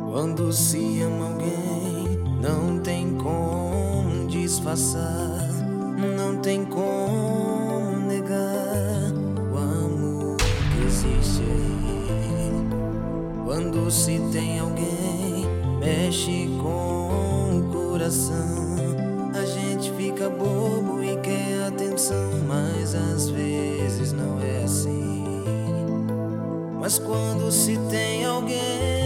Quando se ama alguém, não tem como disfarçar, não tem como negar o amor que existe aí. Quando se tem alguém, mexe com o coração. A gente fica bobo e quer atenção, mas às vezes não é assim. Mas quando se tem alguém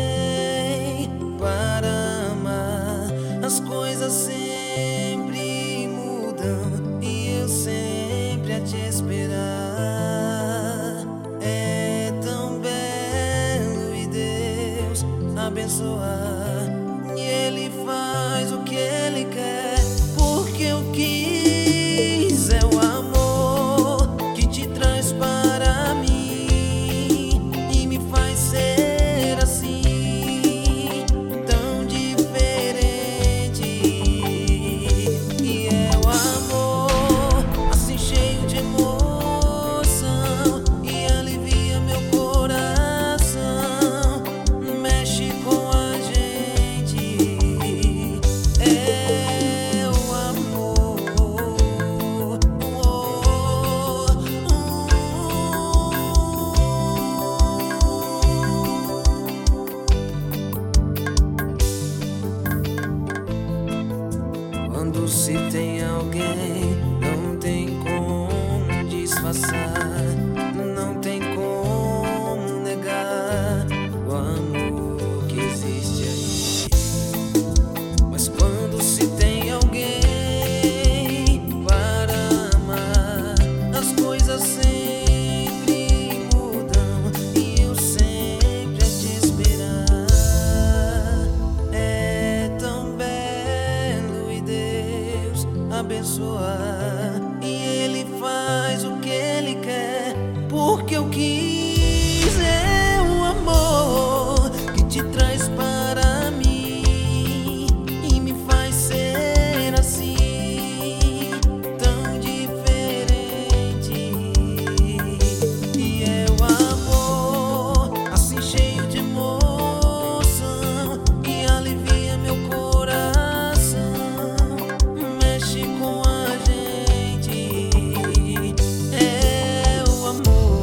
para amar, as coisas sempre mudam e eu sempre a te esperar. É tão belo e Deus abençoar, e Ele faz o que Ele quer, porque eu quis. É o amor que te traz para mim e me faz ser assim, tão diferente. E é o amor assim cheio de emoção e alivia meu coração, mexe com a gente. É o amor. Quando se tem alguém, não tem como disfarçar, não tem como negar o amor que existe aí. Mas quando se tem alguém para amar, as coisas sempre mudam e eu sempre a te esperar. É tão belo e Deus abençoar, e Ele faz o que Ele quer, porque eu quis. É o amor que te traz para mim e me faz ser assim, tão diferente. E é o amor assim cheio de emoção e alivia meu coração, mexe com a gente. É o amor.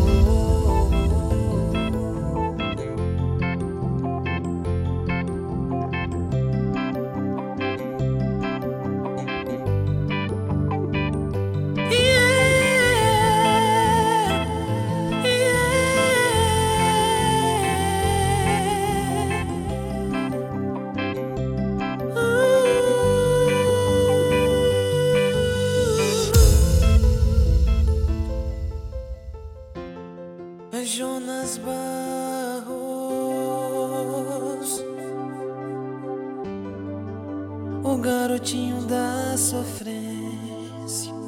É Jonas Barros, o garotinho da sofrência.